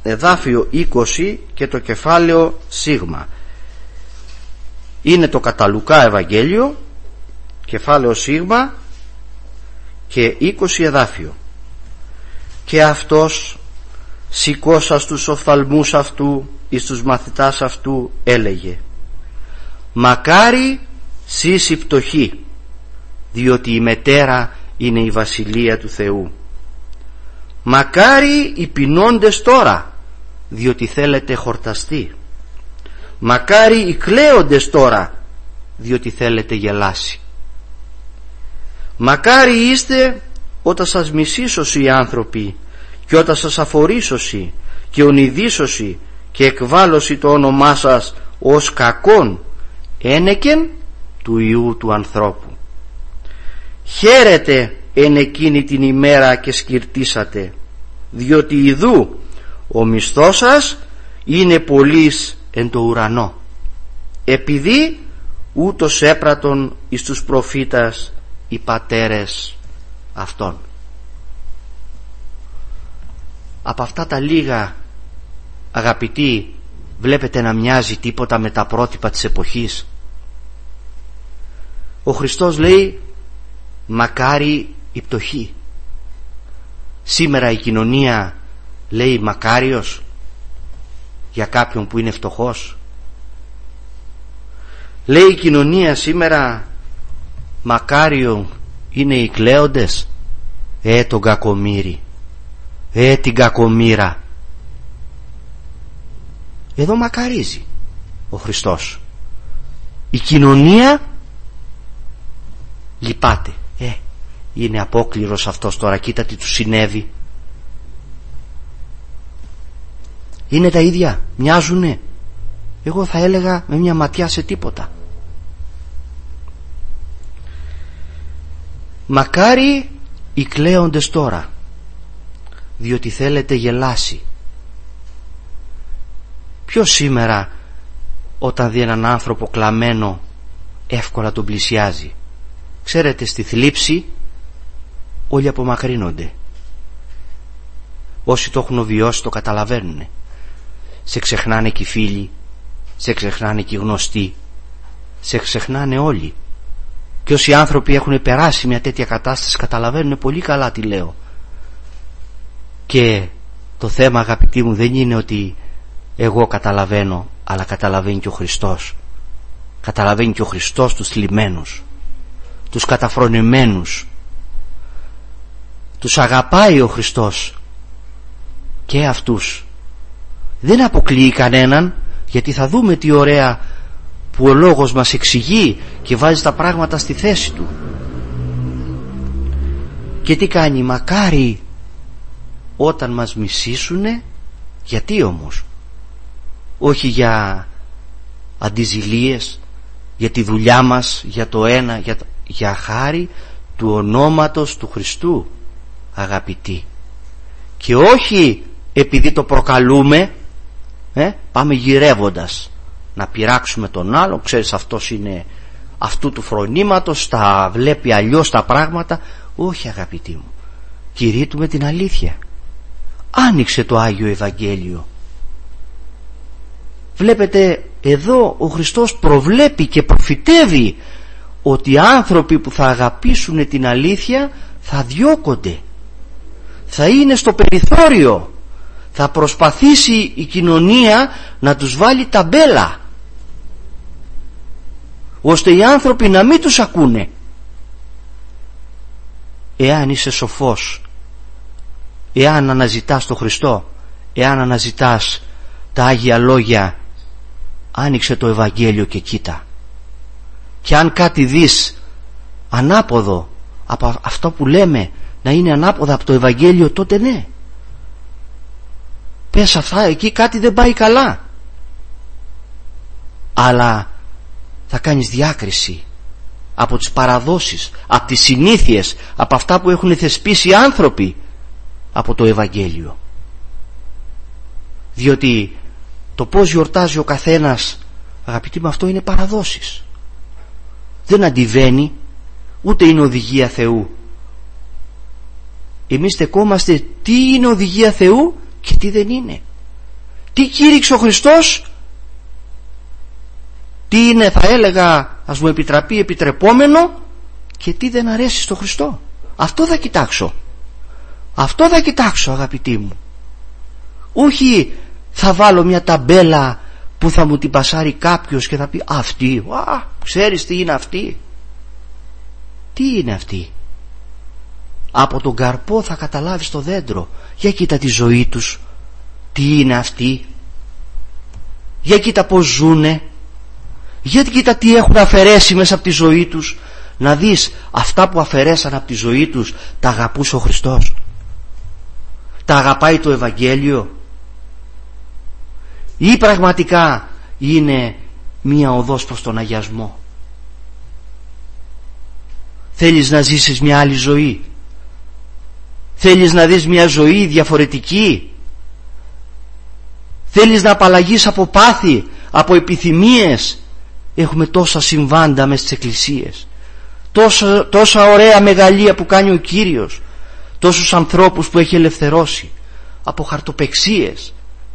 εδάφιο 20 και το κεφάλαιο Σίγμα. Είναι το κατά Λουκά Ευαγγέλιο, κεφάλαιο Σίγμα και 20 εδάφιο. Και αυτός σηκώσας τους οφθαλμούς αυτού εις τους μαθητάς αυτού έλεγε: μακάρι σεις οι πτωχοί, διότι η μετέρα είναι η βασιλεία του Θεού. Μακάρι οι πεινώντες τώρα, διότι θέλετε χορταστεί. Μακάρι οι κλαίοντες τώρα, διότι θέλετε γελάσει. Μακάρι είστε όταν σας μισήσωσι οι άνθρωποι και όταν σας αφορήσωσι και ονειδήσωσι και εκβάλλωσι το όνομά σας ως κακόν ένεκεν του Υιού του ανθρώπου. Χαίρετε εν εκείνη την ημέρα και σκυρτήσατε, διότι ιδού ο μισθός σας είναι πολύς εν το ουρανό, επειδή ούτως έπρατον εις τους προφήτας οι πατέρες αυτών. Από αυτά τα λίγα, αγαπητοί, βλέπετε να μοιάζει τίποτα με τα πρότυπα της εποχής? Ο Χριστός λέει μακάρι οι πτωχοί. Σήμερα η κοινωνία λέει μακάριος για κάποιον που είναι φτωχός? Λέει η κοινωνία σήμερα μακάριο είναι οι κλαίοντες? Τον κακομοίρη, την κακομοίρα. Εδώ μακαρίζει ο Χριστός. Η κοινωνία λυπάται. Είναι απόκληρος αυτός τώρα, κοίτα τι του συνέβη. Είναι τα ίδια, μοιάζουνε? Εγώ θα έλεγα με μια ματιά σε τίποτα. Μακάρι οι κλαίοντες τώρα, διότι θέλετε γελάσει. Ποιος σήμερα όταν δει έναν άνθρωπο κλαμμένο εύκολα τον πλησιάζει? Ξέρετε, στη θλίψη όλοι απομακρύνονται. Όσοι το έχουν βιώσει το καταλαβαίνουν. Σε ξεχνάνε και οι φίλοι, σε ξεχνάνε και οι γνωστοί, σε ξεχνάνε όλοι. Και όσοι άνθρωποι έχουν περάσει μια τέτοια κατάσταση καταλαβαίνουν πολύ καλά τι λέω. Και το θέμα, αγαπητοί μου, δεν είναι ότι εγώ καταλαβαίνω, αλλά καταλαβαίνει και ο Χριστός. Καταλαβαίνει και ο Χριστός τους θλιμμένους, τους καταφρονημένους. Τους αγαπάει ο Χριστός και αυτούς. Δεν αποκλείει κανέναν, γιατί θα δούμε τι ωραία που ο λόγος μας εξηγεί και βάζει τα πράγματα στη θέση του. Και τι κάνει? Μακάρι όταν μας μισήσουνε. Γιατί όμως? Όχι για αντιζηλίες, για τη δουλειά μας, για το ένα, για χάρη του ονόματος του Χριστού, αγαπητοί. Και όχι επειδή το προκαλούμε, πάμε γυρεύοντας να πειράξουμε τον άλλο. Ξέρεις, αυτός είναι αυτού του φρονήματος, τα βλέπει αλλιώς τα πράγματα. Όχι, αγαπητοί μου, κηρύττουμε την αλήθεια. Άνοιξε το Άγιο Ευαγγέλιο. Βλέπετε εδώ ο Χριστός προβλέπει και προφητεύει ότι οι άνθρωποι που θα αγαπήσουν την αλήθεια θα διώκονται, θα είναι στο περιθώριο, θα προσπαθήσει η κοινωνία να τους βάλει ταμπέλα, ώστε οι άνθρωποι να μην τους ακούνε. Εάν είσαι σοφός, εάν αναζητάς τον Χριστό, εάν αναζητάς τα Άγια Λόγια, άνοιξε το Ευαγγέλιο και κοίτα. Και αν κάτι δεις ανάποδο από αυτό που λέμε να είναι ανάποδα από το Ευαγγέλιο, τότε ναι, πες αυτά, εκεί κάτι δεν πάει καλά. Αλλά θα κάνεις διάκριση από τις παραδόσεις, από τις συνήθειες, από αυτά που έχουν θεσπίσει οι άνθρωποι, από το Ευαγγέλιο. Διότι το πως γιορτάζει ο καθένας, αγαπητοί μου, αυτό είναι παραδόσεις. Δεν αντιβαίνει, ούτε είναι οδηγία Θεού. Εμείς στεκόμαστε τι είναι οδηγία Θεού και τι δεν είναι. Τι κήρυξε ο Χριστός? Τι είναι, θα έλεγα, ας μου επιτραπεί, επιτρεπόμενο, και τι δεν αρέσει στο Χριστό? Αυτό θα κοιτάξω. Αυτό θα κοιτάξω, αγαπητοί μου. Όχι θα βάλω μια ταμπέλα που θα μου την πασάρει κάποιος και θα πει αυτή, ξέρεις τι είναι αυτή? Τι είναι αυτή? Από τον καρπό θα καταλάβεις το δέντρο. Για κοίτα τη ζωή τους, τι είναι αυτή. Για κοίτα πως ζουνε. Για κοίτα τι έχουν αφαιρέσει μέσα από τη ζωή τους. Να δεις, αυτά που αφαιρέσαν από τη ζωή τους τα αγαπούσε ο Χριστός? Τα αγαπάει το Ευαγγέλιο? Ή πραγματικά είναι μία οδός προς τον αγιασμό? Θέλεις να ζήσεις μια άλλη ζωή? Θέλεις να δεις μια ζωή διαφορετική? Θέλεις να απαλλαγείς από πάθη, από επιθυμίες? Έχουμε τόσα συμβάντα μες στις εκκλησίες, τόσα ωραία μεγαλεία που κάνει ο Κύριος, τόσους ανθρώπους που έχει ελευθερώσει από χαρτοπεξίες,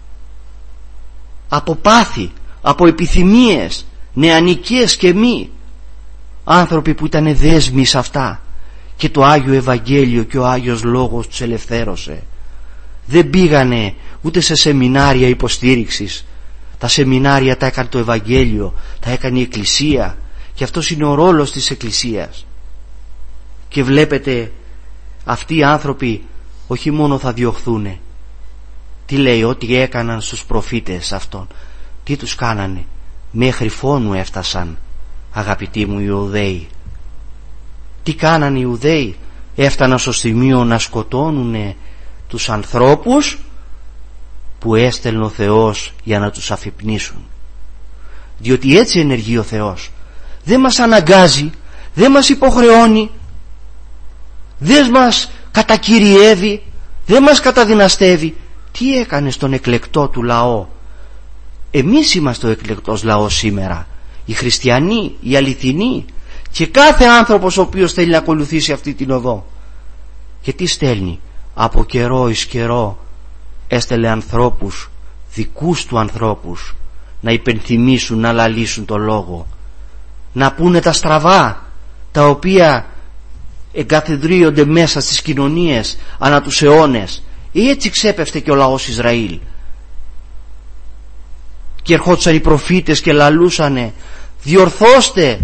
από πάθη, από επιθυμίες νεανικές και μη. Άνθρωποι που ήταν δέσμοι σε αυτά και το Άγιο Ευαγγέλιο και ο Άγιος Λόγος τους ελευθέρωσε. Δεν πήγανε ούτε σε σεμινάρια υποστήριξης. Τα σεμινάρια τα έκανε το Ευαγγέλιο, τα έκανε η Εκκλησία, και αυτός είναι ο ρόλος της Εκκλησίας. Και βλέπετε, αυτοί οι άνθρωποι όχι μόνο θα διωχθούνε. Τι λέει? Ό,τι έκαναν στους προφήτες αυτών, τι τους κάνανε? Μέχρι φόνου έφτασαν, αγαπητοί μου, οι Ιουδαίοι. Τι κάνανε οι Ιουδαίοι? Έφταναν στο σημείο να σκοτώνουνε τους ανθρώπους που έστελνε ο Θεός για να τους αφυπνίσουν. Διότι έτσι ενεργεί ο Θεός. Δεν μας αναγκάζει, δεν μας υποχρεώνει, δεν μας κατακυριεύει, δεν μας καταδυναστεύει. Τι έκανε στον εκλεκτό του λαό? Εμείς είμαστε ο εκλεκτός λαός σήμερα, οι χριστιανοί, οι αληθινοί, και κάθε άνθρωπος ο οποίος θέλει να ακολουθήσει αυτή την οδό. Και τι στέλνει? Από καιρό εις καιρό έστελε ανθρώπους, δικούς του ανθρώπους, να υπενθυμίσουν, να λαλήσουν το λόγο, να πούνε τα στραβά τα οποία εγκαθιδρύονται μέσα στις κοινωνίες ανά τους αιώνες. Έτσι ξέπεφτε και ο λαός Ισραήλ. Και ερχόντουσαν οι προφήτες και λαλούσανε, διορθώστε,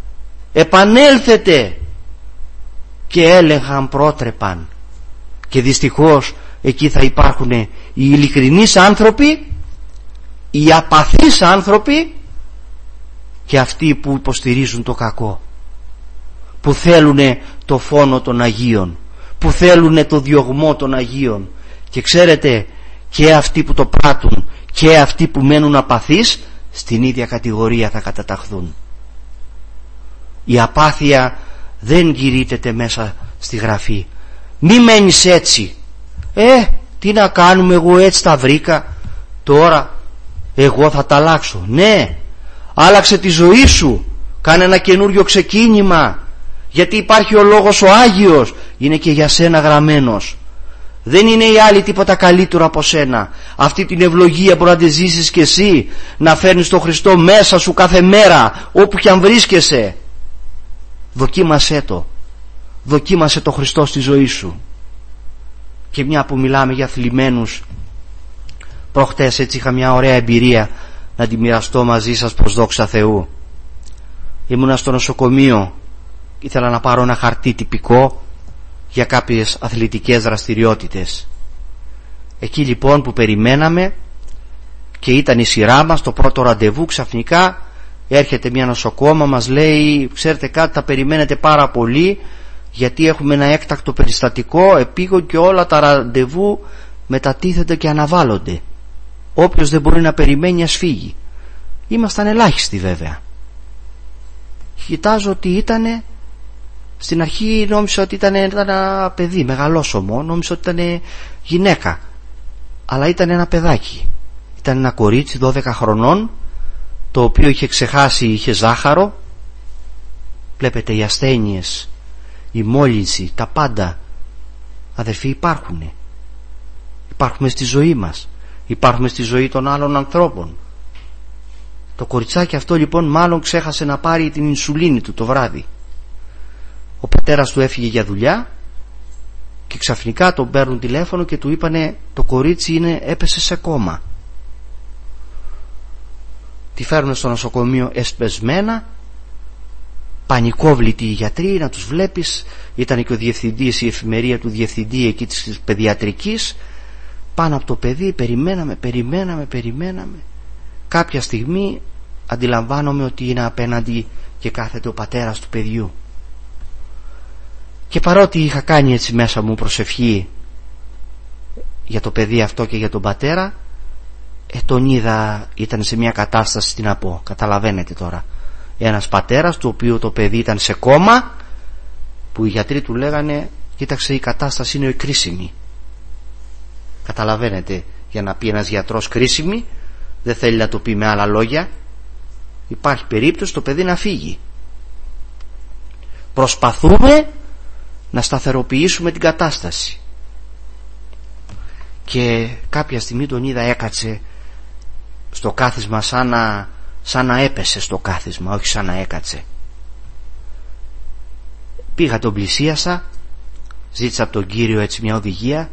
επανέλθετε, και έλεγαν, πρότρεπαν. Και δυστυχώς εκεί θα υπάρχουν οι ειλικρινείς άνθρωποι, οι απαθείς άνθρωποι και αυτοί που υποστηρίζουν το κακό, που θέλουν το φόνο των Αγίων, που θέλουν το διωγμό των Αγίων. Και ξέρετε, και αυτοί που το πράττουν και αυτοί που μένουν απαθείς στην ίδια κατηγορία θα καταταχθούν. Η απάθεια δεν κηρύττεται μέσα στη Γραφή. Μη μένεις έτσι. Τι να κάνουμε, εγώ έτσι τα βρήκα, τώρα εγώ θα τα αλλάξω. Ναι, άλλαξε τη ζωή σου, κάνε ένα καινούριο ξεκίνημα, γιατί υπάρχει ο Λόγος ο Άγιος, είναι και για σένα γραμμένος. Δεν είναι οι άλλοι τίποτα καλύτερο από σένα. Αυτή την ευλογία μπορεί να τη ζήσεις και εσύ, να φέρνεις τον Χριστό μέσα σου κάθε μέρα, όπου κι αν βρίσκεσαι. Δοκίμασέ το. Δοκίμασε το Χριστό στη ζωή σου. Και μια που μιλάμε για θλιμμένους, προχτές έτσι είχα μια ωραία εμπειρία να τη μοιραστώ μαζί σας, προς δόξα Θεού. Ήμουνα στο νοσοκομείο, ήθελα να πάρω ένα χαρτί τυπικό για κάποιες αθλητικές δραστηριότητες. Εκεί λοιπόν που περιμέναμε και ήταν η σειρά μας, το πρώτο ραντεβού, ξαφνικά έρχεται μια νοσοκόμα, μας λέει, ξέρετε κάτι, θα περιμένετε πάρα πολύ, γιατί έχουμε ένα έκτακτο περιστατικό επίγον και όλα τα ραντεβού μετατίθεται και αναβάλλονται. Όποιος δεν μπορεί να περιμένει ας φύγει. Ήμασταν ελάχιστοι βέβαια. Κοιτάζω ότι ήτανε, στην αρχή νόμιζα ότι ήταν ένα παιδί μεγαλόσωμο, νόμιζα ότι ήταν γυναίκα, αλλά ήταν ένα παιδάκι. Ήταν ένα κορίτσι 12 χρονών, το οποίο είχε ξεχάσει, είχε ζάχαρο. Βλέπετε, οι ασθένειες, η μόλυνση, τα πάντα, αδερφοί, υπάρχουνε. Υπάρχουμε στη ζωή μας. υπάρχουμε στη ζωή των άλλων ανθρώπων. Το κοριτσάκι αυτό λοιπόν μάλλον ξέχασε να πάρει την ινσουλίνη του το βράδυ. Ο πατέρας του έφυγε για δουλειά και ξαφνικά τον παίρνουν τηλέφωνο και του είπανε το κορίτσι έπεσε σε κόμμα. Τη φέρνουν στο νοσοκομείο εσπεσμένα, πανικόβλητοι οι γιατροί, να τους βλέπεις. Ήταν και ο διευθυντής, η εφημερία του διευθυντή εκεί της παιδιατρικής, πάνω από το παιδί. Περιμέναμε. Κάποια στιγμή αντιλαμβάνομαι ότι είναι απέναντι και κάθεται ο πατέρας του παιδιού. Και παρότι είχα κάνει έτσι μέσα μου προσευχή για το παιδί αυτό και για τον πατέρα, τον είδα, ήταν σε μια κατάσταση, τι να πω, καταλαβαίνετε τώρα, ένας πατέρας του οποίου το παιδί ήταν σε κόμμα, που οι γιατροί του λέγανε κοίταξε, η κατάσταση είναι κρίσιμη. Καταλαβαίνετε, για να πει ένας γιατρός κρίσιμη, δεν θέλει να το πει με άλλα λόγια. Υπάρχει περίπτωση το παιδί να φύγει. Προσπαθούμε να σταθεροποιήσουμε την κατάσταση. Και κάποια στιγμή τον είδα έκατσε στο κάθισμα σαν να έπεσε στο κάθισμα, όχι σαν να έκατσε. Πήγα, τον πλησίασα, ζήτησα από τον Κύριο έτσι μια οδηγία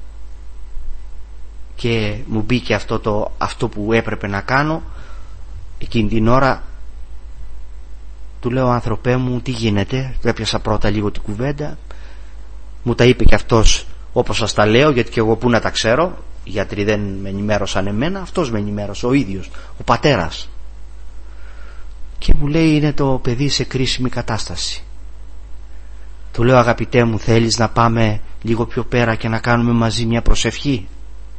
και μου μπήκε αυτό που έπρεπε να κάνω. Εκείνη την ώρα του λέω, άνθρωπέ μου, τι γίνεται? Του έπιασα πρώτα λίγο την κουβέντα, μου τα είπε και αυτός όπως σας τα λέω, γιατί και εγώ που να τα ξέρω, οι γιατροί δεν με ενημέρωσαν εμένα, αυτός με ενημέρωσε ο ίδιος, ο πατέρας. Και μου λέει, είναι το παιδί σε κρίσιμη κατάσταση. Του λέω, αγαπητέ μου, θέλεις να πάμε λίγο πιο πέρα και να κάνουμε μαζί μια προσευχή?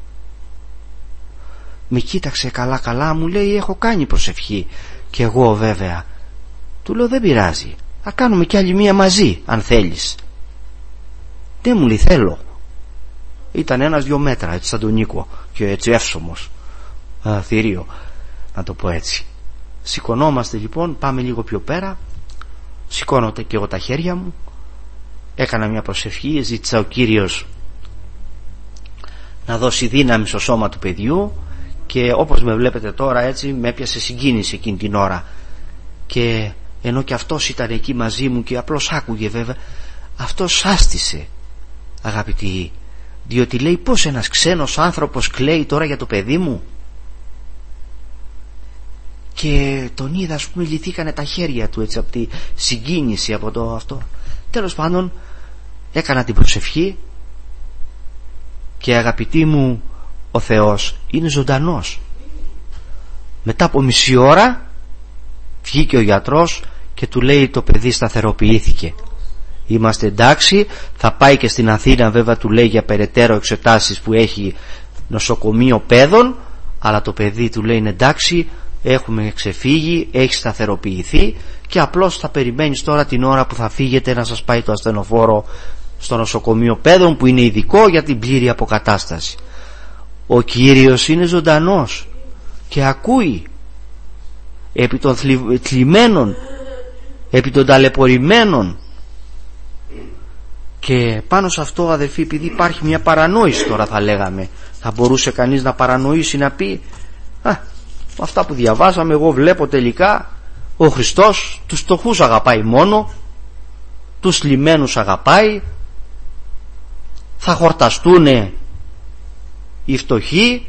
Με κοίταξε καλά, μου λέει, έχω κάνει προσευχή και εγώ βέβαια. Του λέω, δεν πειράζει, θα κάνουμε κι άλλη μία μαζί αν θέλεις. Δεν μου λέει, θέλω. Ήταν 1-2 μέτρα έτσι σαν τον Νίκο και έτσι εύσωμος, θηρίο να το πω έτσι. Σηκωνόμαστε λοιπόν, πάμε λίγο πιο πέρα. Σηκώνω και εγώ τα χέρια μου, έκανα μια προσευχή, ζήτησα ο Κύριος να δώσει δύναμη στο σώμα του παιδιού. Και όπως με βλέπετε τώρα έτσι, με έπιασε συγκίνηση εκείνη την ώρα. Και ενώ και αυτός ήταν εκεί μαζί μου και απλώς άκουγε βέβαια, αυτός σάστησε, αγαπητοί, διότι λέει, πως ένας ξένος άνθρωπος κλαίει τώρα για το παιδί μου? Και τον είδα, ας πούμε, λυθήκανε τα χέρια του έτσι από τη συγκίνηση, από το αυτό. Τέλος πάντων έκανα την προσευχή και, αγαπητοί μου, ο Θεός είναι ζωντανός. Μετά από μισή ώρα βγήκε ο γιατρός και του λέει, το παιδί σταθεροποιήθηκε, είμαστε εντάξει, θα πάει και στην Αθήνα βέβαια, του λέει, για περαιτέρω εξετάσεις που έχει νοσοκομείο παιδών, αλλά το παιδί, του λέει, είναι εντάξει, έχουμε ξεφύγει, έχει σταθεροποιηθεί και απλώς θα περιμένεις τώρα την ώρα που θα φύγετε να σας πάει το ασθενοφόρο στο νοσοκομείο παιδών, που είναι ειδικό για την πλήρη αποκατάσταση. Ο Κύριος είναι ζωντανός και ακούει επί των θλιμμένων, επί των ταλαιπωρημένων. Και πάνω σε αυτό, αδελφοί, επειδή υπάρχει μια παρανόηση τώρα, θα λέγαμε, θα μπορούσε κανείς να παρανοήσει, να πει, αυτά που διαβάσαμε, εγώ βλέπω τελικά ο Χριστός τους φτωχούς αγαπάει μόνο, τους θλιμμένους αγαπάει, θα χορταστούνε οι φτωχοί.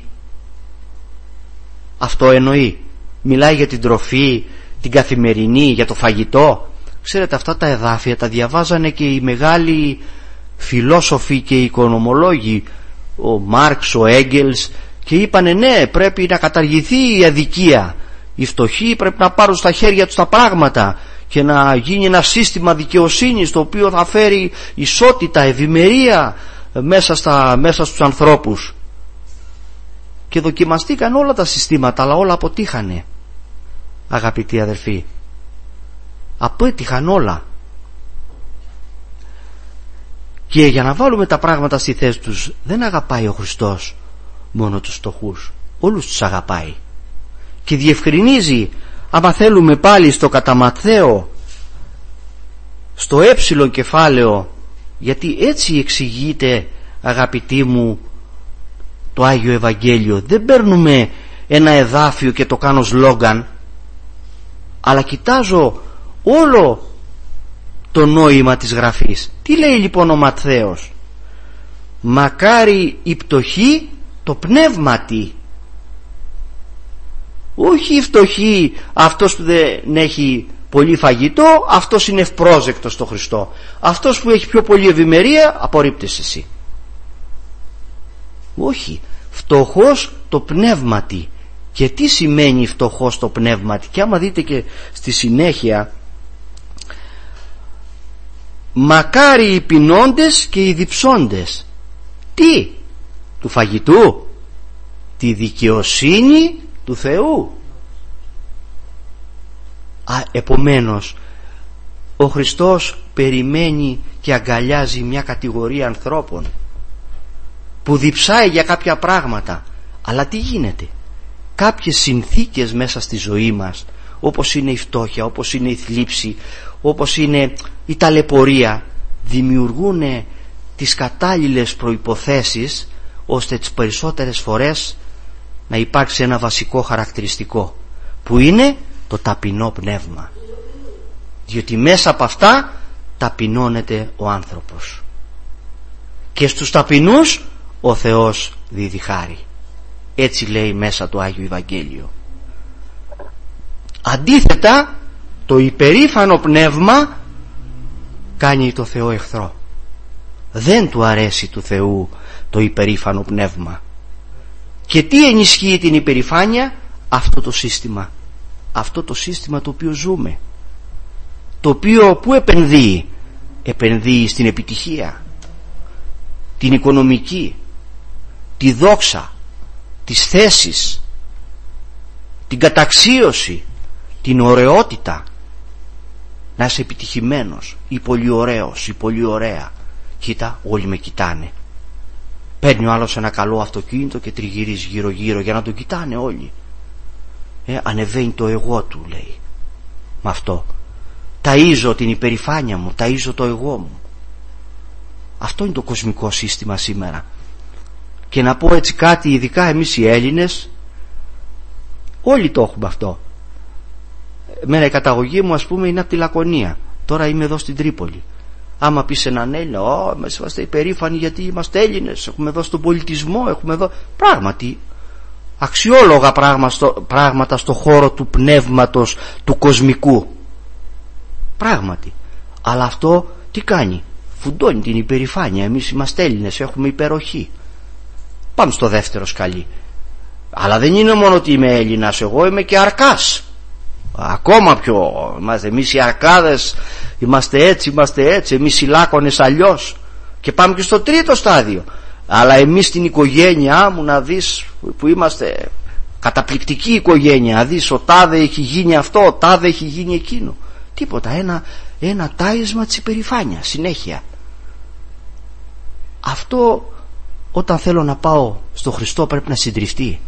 Αυτό εννοεί? Μιλάει για την τροφή, την καθημερινή, για το φαγητό? Ξέρετε, αυτά τα εδάφια τα διαβάζανε και οι μεγάλοι φιλόσοφοι και οι οικονομολόγοι, ο Μάρξ, ο Έγγελς, και είπανε ναι, πρέπει να καταργηθεί η αδικία, οι φτωχοί πρέπει να πάρουν στα χέρια τους τα πράγματα και να γίνει ένα σύστημα δικαιοσύνης το οποίο θα φέρει ισότητα, ευημερία μέσα στους ανθρώπους. Και δοκιμαστήκαν όλα τα συστήματα, αλλά όλα αποτύχανε, αγαπητοί αδερφοί, απέτυχαν όλα. Και για να βάλουμε τα πράγματα στη θέση τους, δεν αγαπάει ο Χριστός μόνο τους φτωχούς, όλους τους αγαπάει. Και διευκρινίζει, άμα θέλουμε πάλι στο κατά Ματθαίο, στο έψιλον κεφάλαιο, γιατί έτσι εξηγείται, αγαπητοί μου, το Άγιο Ευαγγέλιο. Δεν παίρνουμε ένα εδάφιο και το κάνω σλόγγαν, αλλά κοιτάζω όλο το νόημα της Γραφής. Τι λέει λοιπόν ο Ματθαίος? Μακάρι η πτωχή το πνεύματι. Όχι η φτωχή, αυτός που δεν έχει πολύ φαγητό, αυτός είναι ευπρόσδεκτος στο Χριστό. Αυτός που έχει πιο πολύ ευημερία, απορρίπτεσαι εσύ. Όχι, φτωχός το πνεύματι. Και τι σημαίνει φτωχός το πνεύματι? Και άμα δείτε και στη συνέχεια, μακάρι οι πεινώντες και οι διψώντες. Τι? Του φαγητού? Τη δικαιοσύνη του Θεού. Επομένως ο Χριστός περιμένει και αγκαλιάζει μια κατηγορία ανθρώπων που διψάει για κάποια πράγματα. Αλλά τι γίνεται? Κάποιες συνθήκες μέσα στη ζωή μας, όπως είναι η φτώχεια, όπως είναι η θλίψη, όπως είναι η ταλαιπωρία, δημιουργούν τις κατάλληλες προϋποθέσεις ώστε τις περισσότερες φορές να υπάρξει ένα βασικό χαρακτηριστικό, που είναι το ταπεινό πνεύμα. Διότι μέσα από αυτά ταπεινώνεται ο άνθρωπος, και στους ταπεινούς ο Θεός δίδει χάρη. Έτσι λέει μέσα το Άγιο Ευαγγέλιο. Αντίθετα, το υπερήφανο πνεύμα κάνει το Θεό εχθρό. Δεν του αρέσει του Θεού το υπερήφανο πνεύμα. Και τι ενισχύει την υπερηφάνεια? Αυτό το σύστημα. Αυτό το σύστημα το οποίο ζούμε, το οποίο που επενδύει? Επενδύει στην επιτυχία, την οικονομική, τη δόξα, τις θέσεις, την καταξίωση, την ωραιότητα. Να είσαι επιτυχημένος ή πολύ ωραίος ή πολύ ωραία. Κοίτα, όλοι με κοιτάνε. Παίρνει ο άλλος ένα καλό αυτοκίνητο και τριγυρίζει γύρω γύρω για να τον κοιτάνε όλοι. Ανεβαίνει το εγώ του, λέει. Με αυτό ταΐζω την υπερηφάνεια μου, ταΐζω το εγώ μου. Αυτό είναι το κοσμικό σύστημα σήμερα. Και να πω έτσι κάτι, ειδικά εμείς οι Έλληνες, όλοι το έχουμε αυτό. Εμένα η καταγωγή μου, ας πούμε, είναι από τη Λακωνία. Τώρα είμαι εδώ στην Τρίπολη. Άμα πεις έναν Έλληνα, είμαστε υπερήφανοι γιατί είμαστε Έλληνες, έχουμε εδώ στον πολιτισμό, έχουμε εδώ. Πράγματι, αξιόλογα πράγματα στο χώρο του πνεύματος, του κοσμικού. Πράγματι. Αλλά αυτό τι κάνει? Φουντώνει την υπερηφάνεια. Εμείς είμαστε Έλληνες, έχουμε υπεροχή. Πάμε στο δεύτερο σκαλί. Αλλά δεν είναι μόνο ότι είμαι Έλληνας, εγώ είμαι και Αρκάς. Ακόμα πιο είμαστε εμείς οι Αρκάδες, είμαστε έτσι, εμείς οι Λάκωνες αλλιώς. Και πάμε και στο τρίτο στάδιο. Αλλά εμείς στην οικογένειά μου, να δεις, που είμαστε καταπληκτική οικογένεια, να δεις, ο τάδε έχει γίνει αυτό, ο τάδε έχει γίνει εκείνο. Τίποτα, ένα τάισμα της υπερηφάνειας συνέχεια. Αυτό όταν θέλω να πάω στο Χριστό πρέπει να συντριφτεί.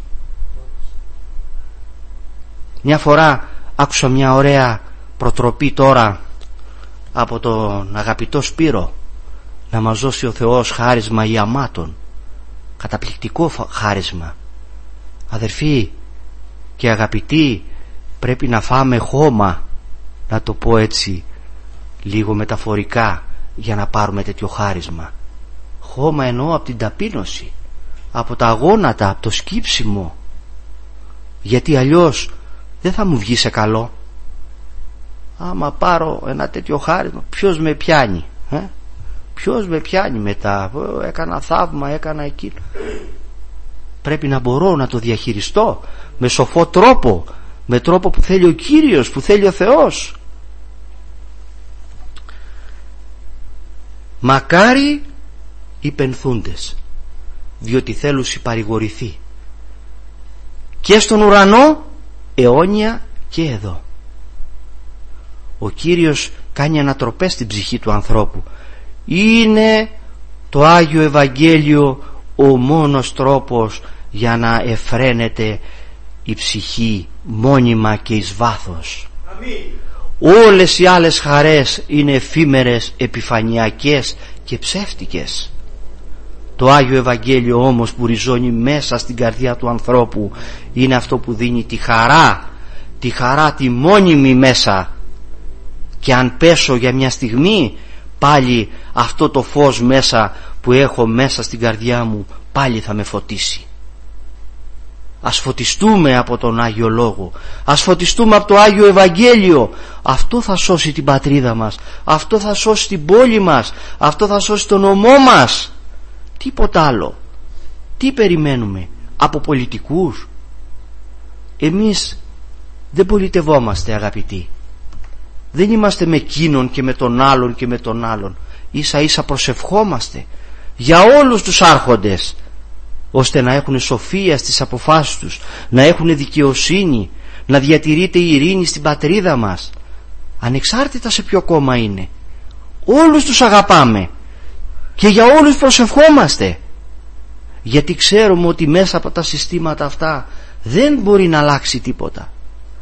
Μια φορά άκουσα μια ωραία προτροπή τώρα από τον αγαπητό Σπύρο, να μας δώσει ο Θεός χάρισμα ιαμάτων. Καταπληκτικό χάρισμα. Αδερφοί και αγαπητοί, πρέπει να φάμε χώμα, να το πω έτσι λίγο μεταφορικά, για να πάρουμε τέτοιο χάρισμα. Χώμα εννοώ από την ταπείνωση, από τα γόνατα, από το σκύψιμο. Γιατί αλλιώς δεν θα μου βγει σε καλό. Άμα πάρω ένα τέτοιο χάρισμα, ποιος με πιάνει? Ποιος με πιάνει μετά? Έκανα θαύμα, έκανα εκείνο. Πρέπει να μπορώ να το διαχειριστώ με σοφό τρόπο, με τρόπο που θέλει ο Κύριος, που θέλει ο Θεός. Μακάρι οι πενθούντες, διότι θέλουσι παρηγορηθεί, και στον ουρανό αιώνια και εδώ. Ο Κύριος κάνει ανατροπές στην ψυχή του ανθρώπου. Είναι το Άγιο Ευαγγέλιο ο μόνος τρόπος για να εφραίνεται η ψυχή μόνιμα και εις βάθος. Αμήν. Όλες οι άλλες χαρές είναι εφήμερες, επιφανειακές και ψεύτικες. Το Άγιο Ευαγγέλιο όμως που ριζώνει μέσα στην καρδιά του ανθρώπου είναι αυτό που δίνει τη χαρά τη μόνιμη μέσα, και αν πέσω για μια στιγμή πάλι αυτό το φως μέσα που έχω μέσα στην καρδιά μου πάλι θα με φωτίσει. Ας φωτιστούμε από τον Άγιο Λόγο, ας φωτιστούμε από το Άγιο Ευαγγέλιο. Αυτό θα σώσει την πατρίδα μας, αυτό θα σώσει την πόλη μας, αυτό θα σώσει τον νομό μας. Τίποτα άλλο. Τι περιμένουμε από πολιτικούς? Εμείς δεν πολιτευόμαστε, αγαπητοί. Δεν είμαστε με εκείνον και με τον άλλον και με τον άλλον. Ίσα ίσα προσευχόμαστε για όλους τους άρχοντες, ώστε να έχουν σοφία στις αποφάσεις τους, να έχουν δικαιοσύνη, να διατηρείται η ειρήνη στην πατρίδα μας, ανεξάρτητα σε ποιο κόμμα είναι. Όλους τους αγαπάμε και για όλους προσευχόμαστε, γιατί ξέρουμε ότι μέσα από τα συστήματα αυτά δεν μπορεί να αλλάξει τίποτα.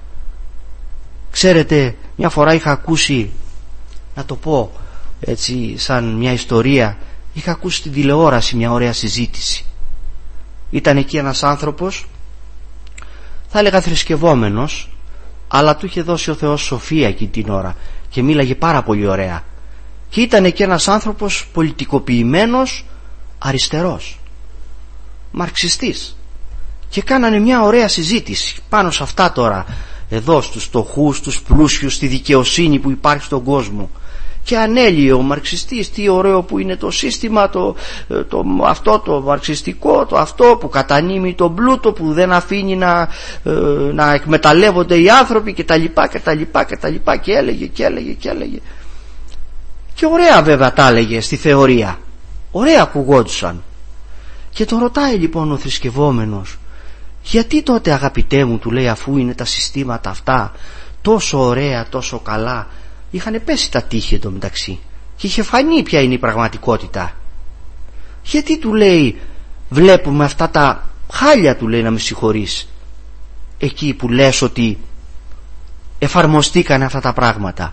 Ξέρετε, μια φορά είχα ακούσει, να το πω έτσι σαν μια ιστορία, είχα ακούσει στην τηλεόραση μια ωραία συζήτηση. Ήταν εκεί ένας άνθρωπος, θα έλεγα θρησκευόμενος, αλλά του είχε δώσει ο Θεός σοφία εκείνη την ώρα και μίλαγε πάρα πολύ ωραία. Και ήταν εκεί ένας άνθρωπος πολιτικοποιημένος, αριστερός, μαρξιστής, και κάνανε μια ωραία συζήτηση πάνω σε αυτά τώρα, εδώ στους φτωχούς, στους πλούσιους, στη δικαιοσύνη που υπάρχει στον κόσμο. Και ανέλυε ο μαρξιστής τι ωραίο που είναι το σύστημα, αυτό το μαρξιστικό, το αυτό που κατανείμει τον πλούτο, που δεν αφήνει να εκμεταλλεύονται οι άνθρωποι κτλ. Και έλεγε. Και ωραία βέβαια τα έλεγε στη θεωρία, ωραία ακουγόντουσαν. Και τον ρωτάει λοιπόν ο θρησκευόμενος, γιατί τότε, αγαπητέ μου, του λέει, αφού είναι τα συστήματα αυτά τόσο ωραία, τόσο καλά, είχαν πέσει τα τείχη εντωμεταξύ και είχε φανεί ποια είναι η πραγματικότητα, γιατί, του λέει, βλέπουμε αυτά τα χάλια, του λέει, να με συγχωρείς, εκεί που λες ότι εφαρμοστήκαν αυτά τα πράγματα?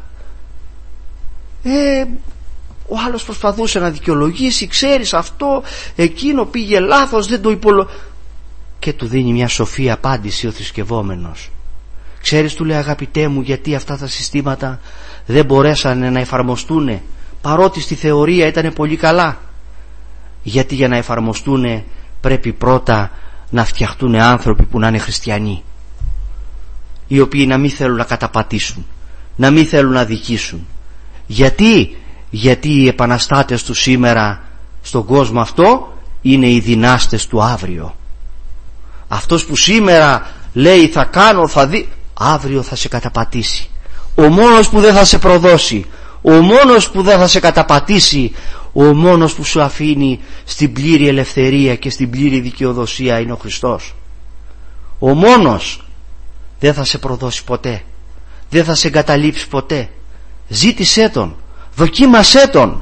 Ο άλλος προσπαθούσε να δικαιολογήσει, ξέρεις, αυτό, εκείνο πήγε λάθος, δεν το και του δίνει μια σοφή απάντηση ο θρησκευόμενος. Ξέρεις, του λέει, αγαπητέ μου, γιατί αυτά τα συστήματα δεν μπορέσανε να εφαρμοστούν, παρότι στη θεωρία ήταν πολύ καλά? Γιατί για να εφαρμοστούν πρέπει πρώτα να φτιαχτούν άνθρωποι που να είναι χριστιανοί, οι οποίοι να μην θέλουν να καταπατήσουν, να μην θέλουν να δικήσουν. Γιατί οι επαναστάτες του σήμερα στον κόσμο αυτό είναι οι δυνάστες του αύριο. Αυτός που σήμερα λέει θα κάνω, θα δει, αύριο θα σε καταπατήσει. Ο μόνος που δεν θα σε προδώσει, ο μόνος που δεν θα σε καταπατήσει, ο μόνος που σου αφήνει στην πλήρη ελευθερία και στην πλήρη δικαιοδοσία είναι ο Χριστός. Ο μόνος δεν θα σε προδώσει ποτέ, δεν θα σε εγκαταλείψει ποτέ. Ζήτησέ Τον, δοκίμασέ Τον.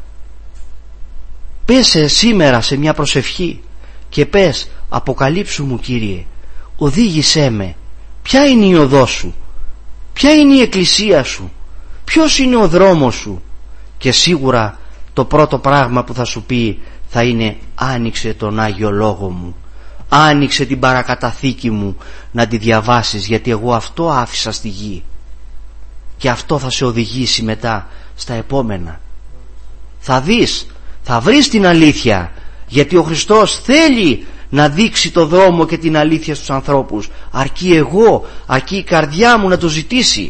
Πέσε σήμερα σε μια προσευχή και πες, αποκαλύψου μου, Κύριε, οδήγησέ με, ποια είναι η οδός σου, ποια είναι η εκκλησία σου, ποιος είναι ο δρόμος σου. Και σίγουρα το πρώτο πράγμα που θα σου πει θα είναι, άνοιξε τον Άγιο Λόγο μου, άνοιξε την παρακαταθήκη μου να τη διαβάσεις, γιατί εγώ αυτό άφησα στη γη και αυτό θα σε οδηγήσει μετά στα επόμενα. Θα δεις, θα βρεις την αλήθεια, γιατί ο Χριστός θέλει να δείξει το δρόμο και την αλήθεια στους ανθρώπους, αρκεί η καρδιά μου να το ζητήσει.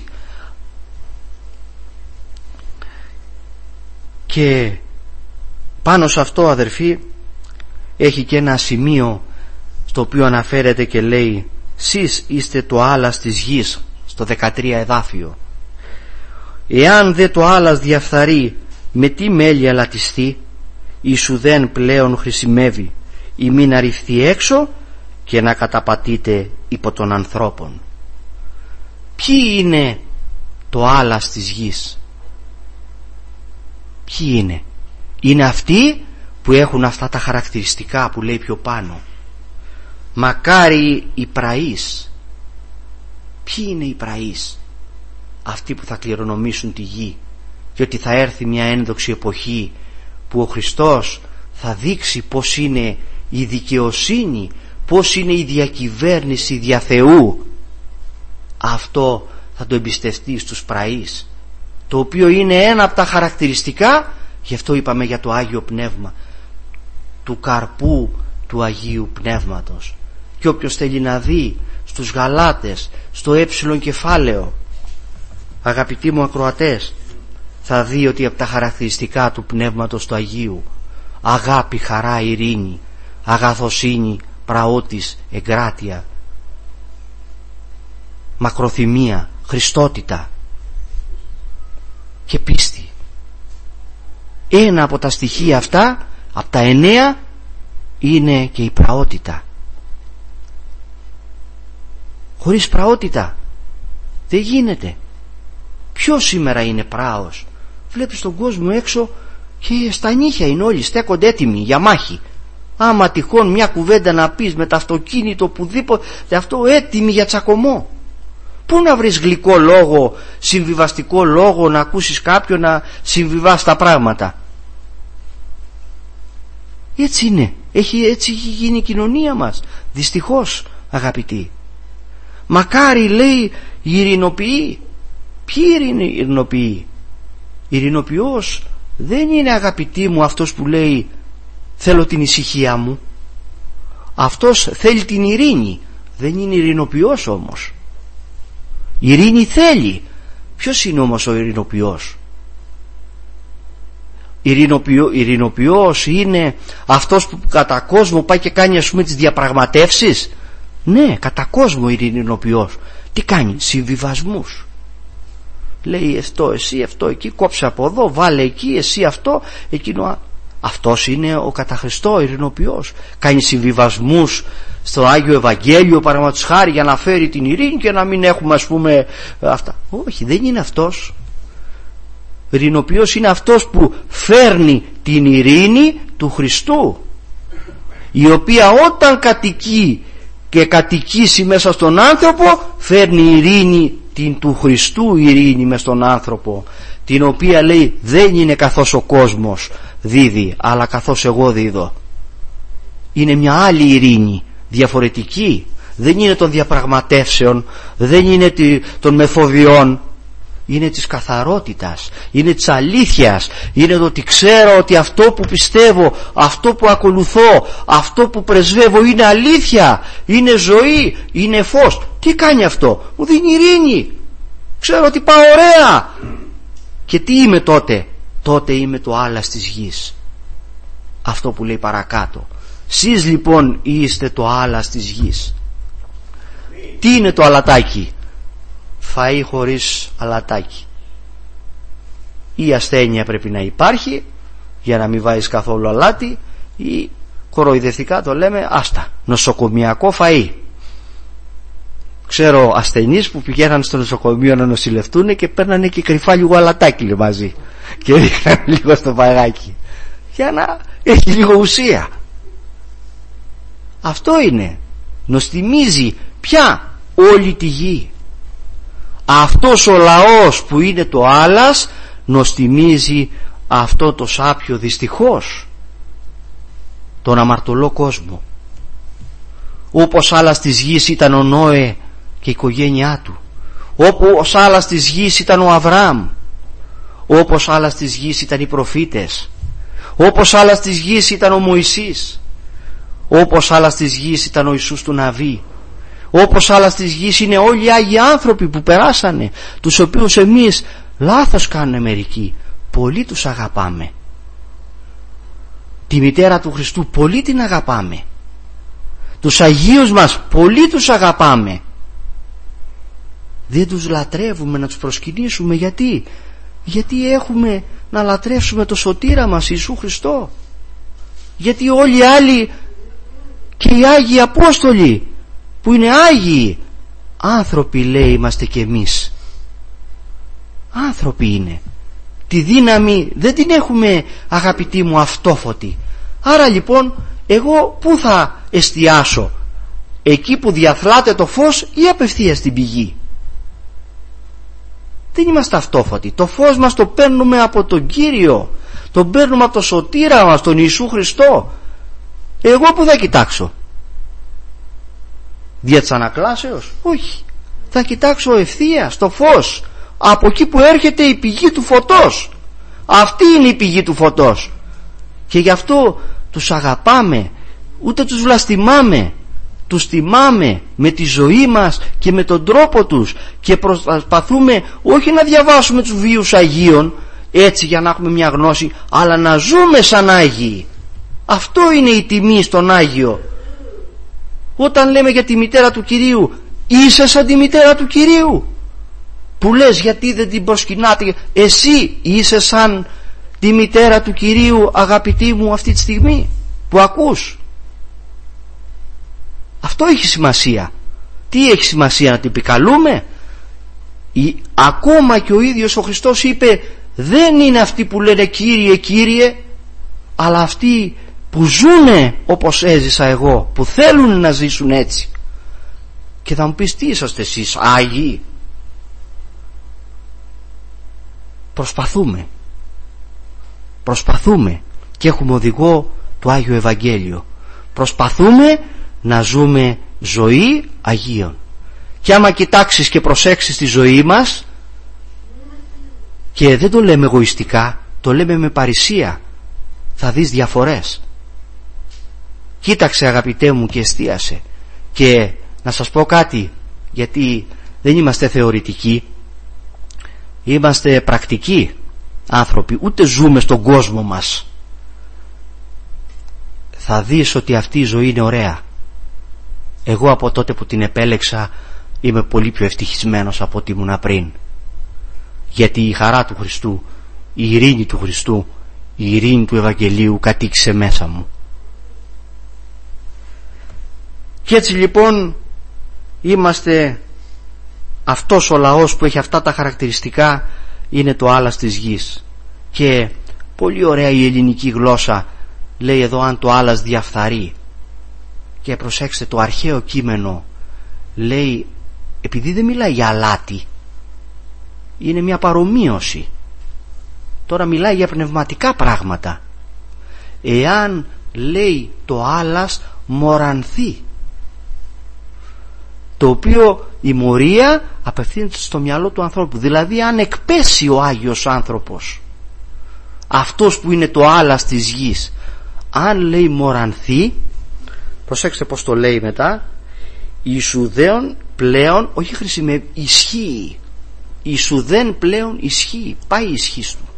Και πάνω σε αυτό, αδερφοί, έχει και ένα σημείο στο οποίο αναφέρεται και λέει, σεις είστε το άλας της γης, στο 13 εδάφιο. Εάν δε το άλας διαφθαρεί, με τι μέλι αλατιστεί, ίσου δεν πλέον χρησιμεύει, ή μην αρριφθεί έξω και να καταπατείτε υπό των ανθρώπων. Ποιοι είναι το άλας της γης? Ποιοι είναι? Είναι αυτοί που έχουν αυτά τα χαρακτηριστικά που λέει πιο πάνω. Μακάρι οι πραείς. Ποιοι είναι οι πραείς? Αυτοί που θα κληρονομήσουν τη γη, και ότι θα έρθει μια ένδοξη εποχή που ο Χριστός θα δείξει πως είναι η δικαιοσύνη, πως είναι η διακυβέρνηση δια Θεού. Αυτό θα το εμπιστευτεί στους πραείς, το οποίο είναι ένα από τα χαρακτηριστικά, γι' αυτό είπαμε για το Άγιο Πνεύμα, του καρπού του Αγίου Πνεύματος. Και όποιος θέλει να δει στους Γαλάτες, στο κεφάλαιο, αγαπητοί μου ακροατές, θα δει ότι από τα χαρακτηριστικά του Πνεύματος του Αγίου, αγάπη, χαρά, ειρήνη, αγαθοσύνη, πραότης, εγκράτεια, μακροθυμία, χριστότητα και πίστη. Ένα από τα στοιχεία αυτά, από τα 9, είναι και η πραότητα. Χωρίς πραότητα δεν γίνεται. Ποιος σήμερα είναι πράος? Βλέπεις τον κόσμο έξω και στα νύχια είναι όλοι, στέκονται έτοιμοι για μάχη. Άμα τυχόν μια κουβέντα να πεις με το αυτοκίνητο οπουδήποτε, αυτό έτοιμοι για τσακωμό. Πού να βρεις γλυκό λόγο, συμβιβαστικό λόγο, να ακούσεις κάποιον να συμβιβάσει τα πράγματα? Έτσι είναι, έτσι έχει γίνει η κοινωνία μας, δυστυχώς, αγαπητοί. Μακάρι, λέει, οι ειρηνοποιοί. Ποιοι ειρηνοποιοί? Ειρηνοποιός δεν είναι, αγαπητοί μου, αυτός που λέει θέλω την ησυχία μου. Αυτός θέλει την ειρήνη, δεν είναι ειρηνοποιός όμως. Ειρήνη θέλει. Ποιος είναι όμως ο ειρηνοποιός? Ειρηνοποιός είναι αυτός που κατά κόσμο πάει και κάνει, ας πούμε, τις διαπραγματεύσεις. Ναι, κατά κόσμο ειρηνοποιός. Τι κάνει? Συμβιβασμούς. Λέει αυτό, εσύ αυτό, εκεί κόψε από εδώ, βάλε εκεί, εσύ αυτό, εκείνο. Αυτός είναι ο κατά Χριστό ειρηνοποιός. Κάνει συμβιβασμούς στο Άγιο Ευαγγέλιο, παραδείγματος χάρη, για να φέρει την ειρήνη και να μην έχουμε, ας πούμε, αυτά. Όχι, δεν είναι αυτός. Ειρηνοποιός είναι αυτός που φέρνει την ειρήνη του Χριστού, η οποία όταν κατοικεί και κατοικήσει μέσα στον άνθρωπο, φέρνει ειρήνη, την του Χριστού ειρήνη μες στον άνθρωπο, την οποία, λέει, δεν είναι καθώς ο κόσμος δίδει, αλλά καθώς εγώ δίδω. Είναι μια άλλη ειρήνη, διαφορετική. Δεν είναι των διαπραγματεύσεων, δεν είναι των μεθοδιών, είναι της καθαρότητας, είναι της αλήθειας, είναι το ότι ξέρω ότι αυτό που πιστεύω, αυτό που ακολουθώ, αυτό που πρεσβεύω είναι αλήθεια, είναι ζωή, είναι φως. Τι κάνει αυτό? Μου δίνει ειρήνη, ξέρω ότι πάω ωραία. Και τι είμαι τότε? Τότε είμαι το άλας της γης. Αυτό που λέει παρακάτω. Σεις λοιπόν είστε το άλας της γης. Τι είναι το αλατάκι? Φαΐ χωρίς αλατάκι. Η ασθένεια πρέπει να υπάρχει για να μην βάζεις καθόλου αλάτι, ή κοροϊδευτικά το λέμε, άστα, νοσοκομιακό φαΐ. Ξέρω ασθενείς που πηγαίναν στο νοσοκομείο να νοσηλευτούν και παίρνανε και κρυφά λίγο αλατάκι μαζί και ρίχναν λίγο στο φαγάκι για να έχει λίγο ουσία. Αυτό είναι. νοστιμίζει πια όλη τη γη. Αυτός ο λαός που είναι το άλας νοστιμίζει αυτό το σάπιο, δυστυχώς, τον αμαρτωλό κόσμο. Όπως άλας της γης ήταν ο Νόε και η οικογένειά του, όπως άλας της γης ήταν ο Αβραάμ, όπως άλας της γης ήταν οι προφήτες, όπως άλας της γης ήταν ο Μωυσής, όπως άλας της γης ήταν ο Ιησούς του Ναβί, όπως άλας της γης είναι όλοι οι Άγιοι άνθρωποι που περάσανε, τους οποίους εμείς λάθος κάνουμε μερικοί, πολύ τους αγαπάμε. Τη μητέρα του Χριστού πολύ την αγαπάμε, τους Αγίους μας πολύ τους αγαπάμε, δεν τους λατρεύουμε να τους προσκυνήσουμε. Γιατί έχουμε να λατρεύσουμε το σωτήρα μας Ιησού Χριστό, γιατί όλοι οι άλλοι και οι Άγιοι Απόστολοι που είναι Άγιοι άνθρωποι, λέει, είμαστε κι εμείς άνθρωποι είναι. Τη δύναμη δεν την έχουμε, αγαπητοί μου, αυτόφωτη. Άρα λοιπόν εγώ πού θα εστιάσω? Εκεί που διαθλάται το φως ή απευθείας στην πηγή? Δεν είμαστε αυτόφωτοι. Το φως μας το παίρνουμε από τον Κύριο, τον παίρνουμε από το σωτήρα μας, τον Ιησού Χριστό. Εγώ που θα κοιτάξω? Δια της ανακλάσεως? Όχι. Θα κοιτάξω ευθεία στο φως, από εκεί που έρχεται η πηγή του φωτός. Αυτή είναι η πηγή του φωτός. Και γι' αυτό τους αγαπάμε, ούτε τους βλαστημάμε. Τους τιμάμε με τη ζωή μας και με τον τρόπο τους, και προσπαθούμε όχι να διαβάσουμε τους βίους Αγίων έτσι για να έχουμε μια γνώση, αλλά να ζούμε σαν Άγιοι. Αυτό είναι η τιμή στον Άγιο. Όταν λέμε για τη μητέρα του Κυρίου, είσαι σαν τη μητέρα του Κυρίου, που λες γιατί δεν την προσκυνάτε? Εσύ είσαι σαν τη μητέρα του Κυρίου, αγαπητή μου, αυτή τη στιγμή που ακούς? Αυτό έχει σημασία. Τι έχει σημασία? Να την επικαλούμε? Ακόμα και ο ίδιος ο Χριστός είπε, δεν είναι αυτοί που λένε Κύριε Κύριε, αλλά αυτοί που ζουνε όπως έζησα εγώ, που θέλουν να ζήσουν έτσι. Και θα μου πεις, τι είσαστε εσείς, Άγιοι? Προσπαθούμε και έχουμε οδηγό το Άγιο Ευαγγέλιο. Προσπαθούμε να ζούμε ζωή Αγίων. Και άμα κοιτάξεις και προσέξεις τη ζωή μας, και δεν το λέμε εγωιστικά, το λέμε με παρησία, θα δεις διαφορές. Κοίταξε αγαπητέ μου και εστίασε. Και να σας πω κάτι, γιατί δεν είμαστε θεωρητικοί, είμαστε πρακτικοί άνθρωποι, ούτε ζούμε στον κόσμο μας. Θα δεις ότι αυτή η ζωή είναι ωραία. Εγώ από τότε που την επέλεξα είμαι πολύ πιο ευτυχισμένος από ό,τι ήμουνα πριν. Γιατί η χαρά του Χριστού, η ειρήνη του Χριστού, η ειρήνη του Ευαγγελίου κατοίκησε μέσα μου. Και έτσι λοιπόν είμαστε αυτός ο λαός που έχει αυτά τα χαρακτηριστικά, είναι το άλας της γης. Και πολύ ωραία η ελληνική γλώσσα λέει εδώ, αν το άλας διαφθαρεί. Και προσέξτε, το αρχαίο κείμενο λέει, επειδή δεν μιλάει για αλάτι, είναι μια παρομοίωση. Τώρα μιλάει για πνευματικά πράγματα. Εάν λέει το άλας μορανθεί, το οποίο η μορία απευθύνεται στο μυαλό του ανθρώπου, δηλαδή αν εκπέσει ο Άγιος άνθρωπος, αυτός που είναι το άλας της γης, αν λέει μορανθεί, προσέξτε πως το λέει μετά, Ιησουδαίων πλέον, όχι χρησιμεύει, ισχύει. Ιησουδέν πλέον ισχύει, πάει η ισχύς του.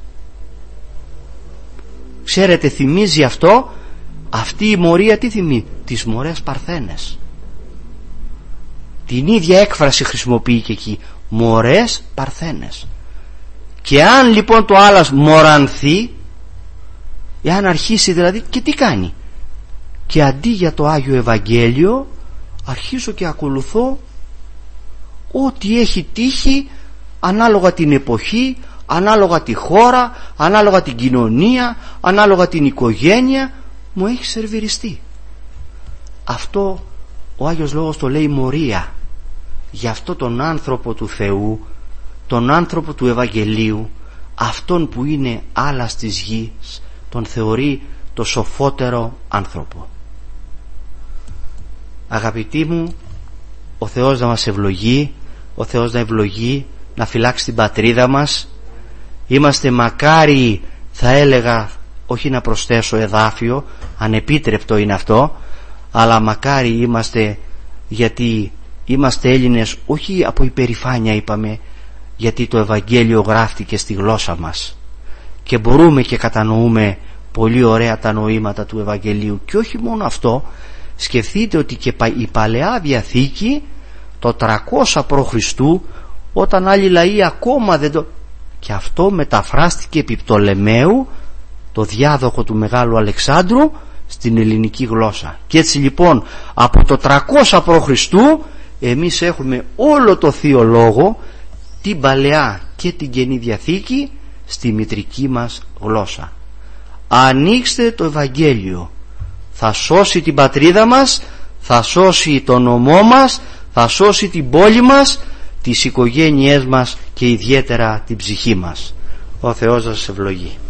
Ξέρετε, θυμίζει αυτό, αυτή η μορία τι θυμίζει? Τις μορές Παρθένες. Την ίδια έκφραση χρησιμοποιεί και εκεί, μορές Παρθένες. Και αν λοιπόν το άλας μορανθεί, εάν αρχίσει δηλαδή, και τι κάνει? Και αντί για το Άγιο Ευαγγέλιο αρχίζω και ακολουθώ ό,τι έχει τύχει, ανάλογα την εποχή, ανάλογα τη χώρα, ανάλογα την κοινωνία, ανάλογα την οικογένεια, μου έχει σερβιριστεί. Αυτό ο Άγιος Λόγος το λέει μορία. Γι' αυτό τον άνθρωπο του Θεού, τον άνθρωπο του Ευαγγελίου, αυτόν που είναι άλας της γης, τον θεωρεί το σοφότερο άνθρωπο. Αγαπητοί μου, ο Θεός να μας ευλογεί, ο Θεός να ευλογεί, να φυλάξει την πατρίδα μας. Είμαστε μακάρι, θα έλεγα, όχι να προσθέσω εδάφιο, ανεπίτρεπτο είναι αυτό, αλλά μακάρι είμαστε, γιατί είμαστε Έλληνες όχι από υπερηφάνεια, είπαμε, γιατί το Ευαγγέλιο γράφτηκε στη γλώσσα μας και μπορούμε και κατανοούμε πολύ ωραία τα νοήματα του Ευαγγελίου. Και όχι μόνο αυτό, σκεφτείτε ότι και η Παλαιά Διαθήκη το 300 π.Χ., όταν άλλοι λαοί ακόμα δεν το... και αυτό μεταφράστηκε επί Πτολεμαίου, το διάδοχο του Μεγάλου Αλεξάνδρου, στην ελληνική γλώσσα. Και έτσι λοιπόν από το 300 π.Χ. εμείς έχουμε όλο το Θείο Λόγο, την Παλαιά και την Καινή Διαθήκη, στη μητρική μας γλώσσα. Ανοίξτε το Ευαγγέλιο, θα σώσει την πατρίδα μας, θα σώσει τον νομό μας, θα σώσει την πόλη μας, τις οικογένειές μας και ιδιαίτερα την ψυχή μας. Ο Θεός σας ευλογεί.